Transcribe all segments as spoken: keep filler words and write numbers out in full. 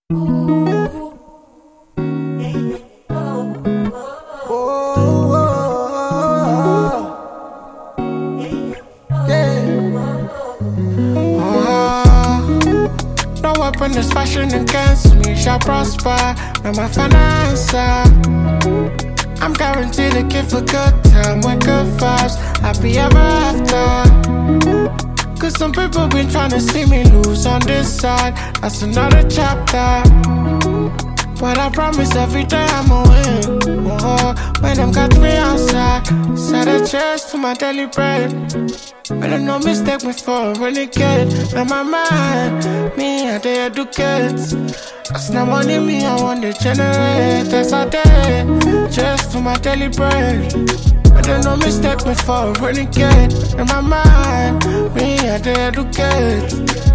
No weapon is fashioned against me shall prosper. Now my financer, I'm guaranteed to give a good time with good vibes. Happy ever after. Cause some people been trying to see me lose on this side. That's another chapter. But I promise every day I'ma win. Oh, when them catch me outside, set a chest for my daily bread. But I no mistake me for a renegade. In my mind, me I dey educate. That's not money me I want to generate. That's all day, just for my daily bread. But I no mistake me for a renegade. In my mind, me I dey educate.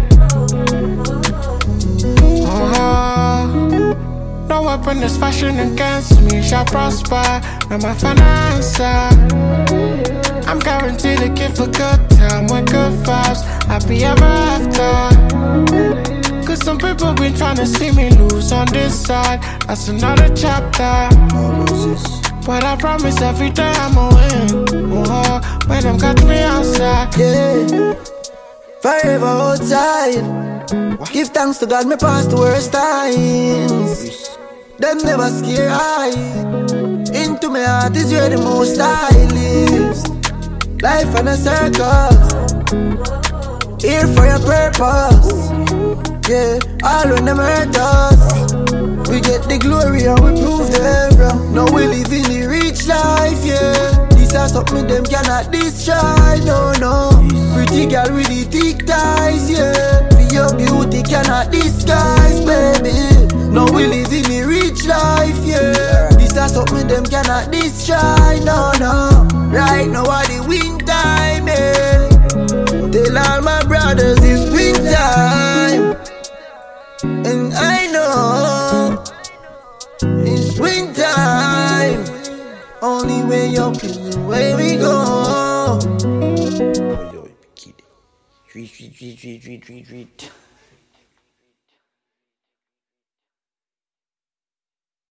Oh, no weapon is fashioned against me shall prosper. Now my financer, I'm guaranteed to give a good time with good vibes. Happy ever after. Cause some people been trying to see me lose on this side. That's another chapter. But I promise every day I'ma win. Oh, when them catch me outside. Yeah, forever outside. Give thanks to God, me past the worst times. Them never scare I. Into my heart is where the most I live. Life in a circus. Here for your purpose. Yeah, all when them hurt us, we get the glory and we prove them wrong. Now we live in the rich life, yeah. This is something them cannot destroy, no, no. Pretty girl with the thick thighs, yeah. For your beauty cannot disguise, baby. Now we live in the rich life, yeah. This is something them cannot destroy, no, no. Right now at the win time, yeah. Tell all my brothers it's win time. And I know it's win time. Only way up is the way we go. Yo, kid. Tweet, tweet, tweet, tweet, tweet, tweet.